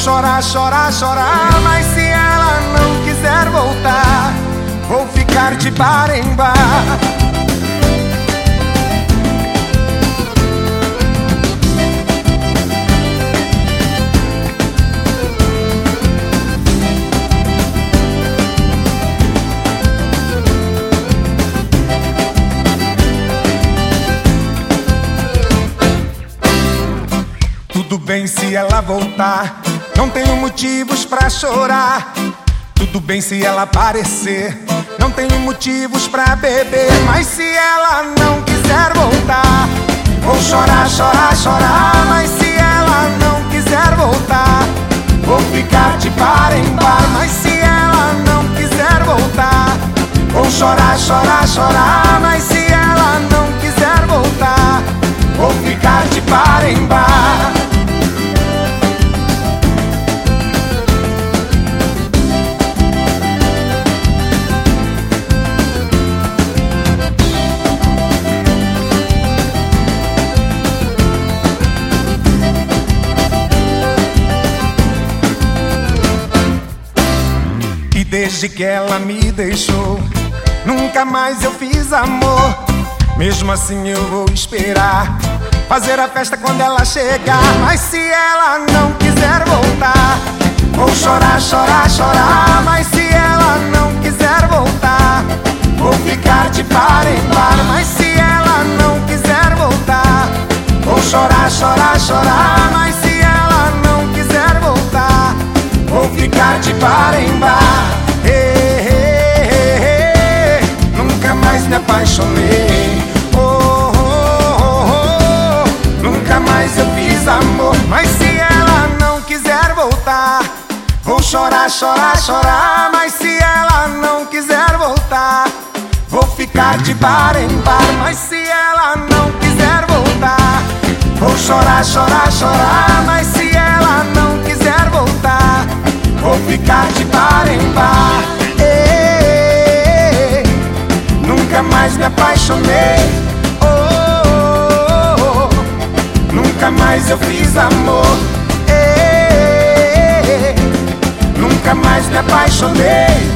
chorar, chorar, chorar, mas se ela não quiser voltar, vou ficar de bar em bar. Tudo bem se ela voltar, não tenho motivos pra chorar. Tudo bem se ela aparecer, não tenho motivos pra beber. Mas se ela não quiser voltar, vou chorar, chorar, chorar. Mas se ela não quiser voltar, vou ficar de bar em bar. Mas se ela não quiser voltar, vou chorar, chorar, chorar. Mas se ela não quiser voltar, vou ficar de bar em bar. Desde que ela me deixou, nunca mais eu fiz amor. Mesmo assim eu vou esperar, fazer a festa quando ela chegar. Mas se ela não quiser voltar, vou chorar, chorar, chorar. Mas se ela não quiser voltar, vou ficar de bar em bar. Mas se ela não quiser voltar, vou chorar, chorar, chorar. Mas se ela não quiser voltar, vou ficar de bar em bar. Nunca mais me apaixonei, nunca mais eu fiz amor. Mas se ela não quiser voltar, vou chorar, chorar, chorar. Mas se ela não quiser voltar, vou ficar de bar em bar. Mas se ela não quiser voltar, vou chorar, chorar, chorar. Mas se ela não quiser voltar, vou ficar de bar em bar. Nunca mais me apaixonei, nunca mais eu fiz amor. Nunca mais me apaixonei.